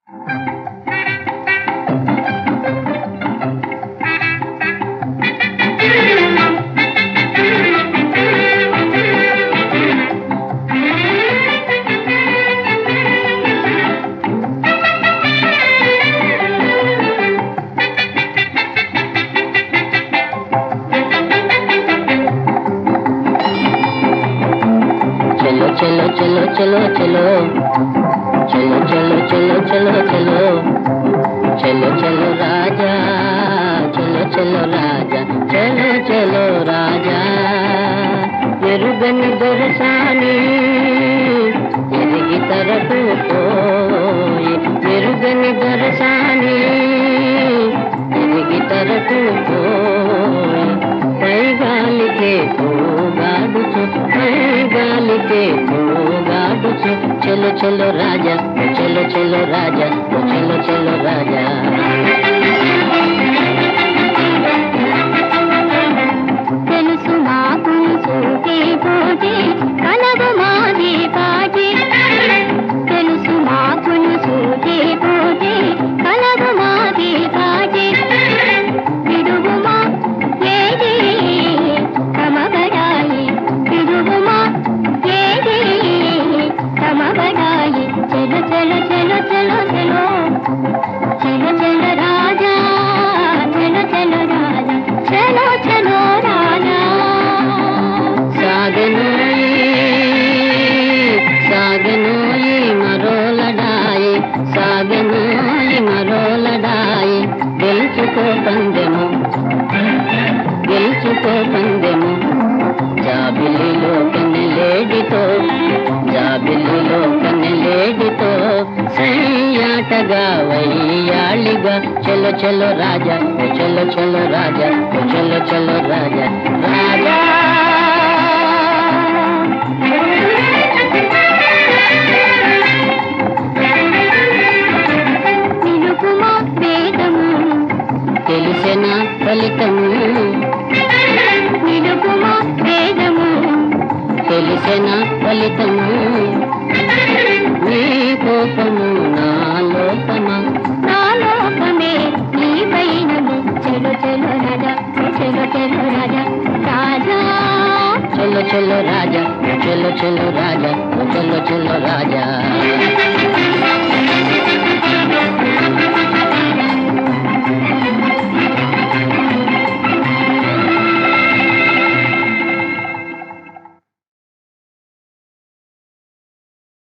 चलो चलो चलो चलो चलो चलो चलो चलो चलो चलो चलो राजा चलो चलो राजा चलो चलो राजा ఎరుగని దొరసాని ఎరిగి తరకు పోయి ఎరుగని దొరసాని ఎరిగి తరకు పోయి పైగాలికే పోగాడుచు పైగాలికే పోగాడుచు చలో చలో రాజా చలో చలో రాజా చలో చలో రాజా తెలుసు మాకు సూటి పోటీ కలవు మాది పాటి తెలుసు మాకు సూటి పోటీ కలవు మాది పాటి విడుగుమా ఏది తమబడాయి విడుగుమా ఏది తమబడాయి చలో చలో చలో చలో చలో చలో చలో రాజా చలో చలో రాజా చలో చలో రాజా సాగనోయి మరో లడాయి సాగనోయి మరో లడాయి గెలుచుకో పందెము గెలుచుకో పందెము జాబిలిలో కన్నెలేడితో జాబిలిలో కన్నెలేడితో సయ్యాటగా వయ్యాళిగా చలో చలో రాజా చలో చలో రాజా చలో చలో రాజా రాజా నిలుపుమా వేదము తెలిసిన ఫలితము నిలుపుమా వేదము తెలిసిన ఫలితము నీ కోపము నా లోకమా నా లోకమే నీ పైనము చలో చలో రాజా చలో చలో రాజా రాజా చలో చలో రాజా చలో చలో రాజా చలో చలో రాజా